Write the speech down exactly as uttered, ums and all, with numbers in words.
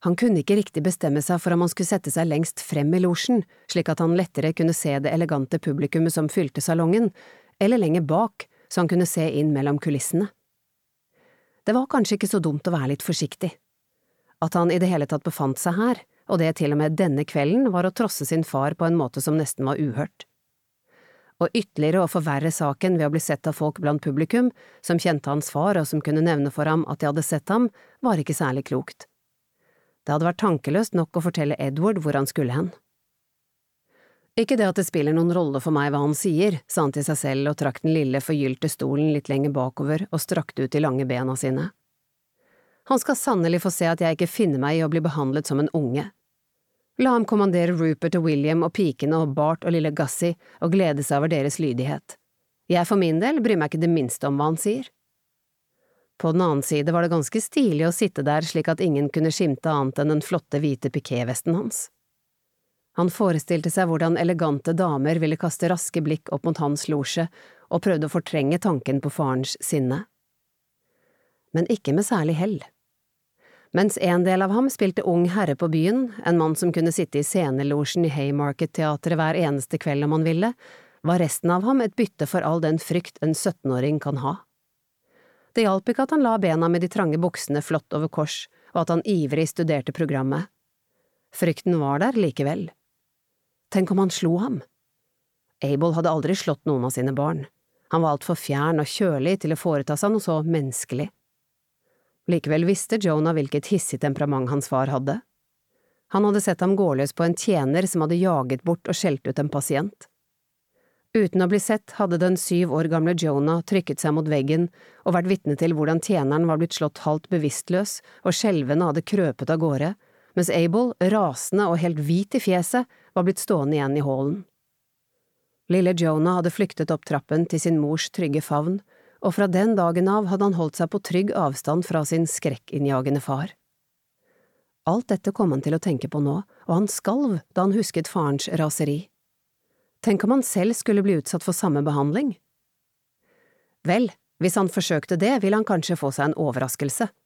Han kunne ikke riktig bestemme seg for om han skulle sette seg lengst frem i losjen, slik at han lettere kunne se det elegante publikummet som fylte salongen, eller lenger bak, så han kunne se inn mellom kulissene. Det var kanskje ikke så dumt å være litt forsiktig. At han i det hele tatt befant seg her, og det til og med denne kvelden, var å trosse sin far på en måte som nesten var uhørt. Og ytterligere å forverre saken ved å bli sett av folk blant publikum, som kjente hans far og som kunne nevne for ham at de hadde sett ham, var ikke særlig klokt. Det hadde vært tankeløst nok å fortelle Edward hvor han skulle hen. Ikke det at det spiller noen rolle for meg hva han sier, sa han til seg selv og trakk den lille forgylte stolen litt lenger bakover og strakte ut de lange bena sine. Han skal sannelig få se at jeg ikke finner meg i å bli behandlet som en unge. La ham kommandere Rupert og William og pikene og Bart og lille Gussie og glede seg over deres lydighet. Jeg for min del bryr meg ikke det minste om hva han sier. På den annen side var det ganske stilig å sitte der slik at ingen kunne skimte annet enn den flotte hvite pikévesten hans. Han forestilte seg hvordan elegante damer ville kaste raske blikk opp mot hans losje og prøvde å fortrenge tanken på farens sinne. Men ikke med særlig hell. Mens en del av ham spilte ung herre på byen, en mann som kunne sitte i scenelosjen i Haymarket-teatret hver eneste kveld om han ville, var resten av ham et bytte for all den frykt en syttenåring kan ha. Det hjalp ikke at han la bena med de trange buksene flott over kors, og at han ivrig studerte programmet. Frykten var der likevel. Tenk om han slo ham? Abel hadde aldri slått noen av sine barn. Han var alt for fjern og kjølig til å foreta seg noe så menneskelig. Likevel visste Jonah hvilket hissig temperament hans far hadde. Han hadde sett ham gå løs på en tjener som hadde jaget bort og skjelt ut en pasient. Uten å bli sett hadde den syv år gamle Jonah trykket seg mot veggen og vært vitne til hvordan tjeneren var blitt slått halvt bevisstløs og skjelvende hadde krøpet av gårde, mens Abel, rasende og helt hvit i fjeset, var blitt stående igjen i hallen. Lille Jonah hadde flyktet opp trappen til sin mors trygge favn, og fra den dagen av hadde han holdt seg på trygg avstand fra sin skrekkinnjagende far. Alt dette kom han til å tenke på nå, og han skalv da han husket farens raseri. Tenk om han selv skulle bli utsatt for samme behandling? Vel, hvis han forsøkte det, ville han kanskje få seg en overraskelse.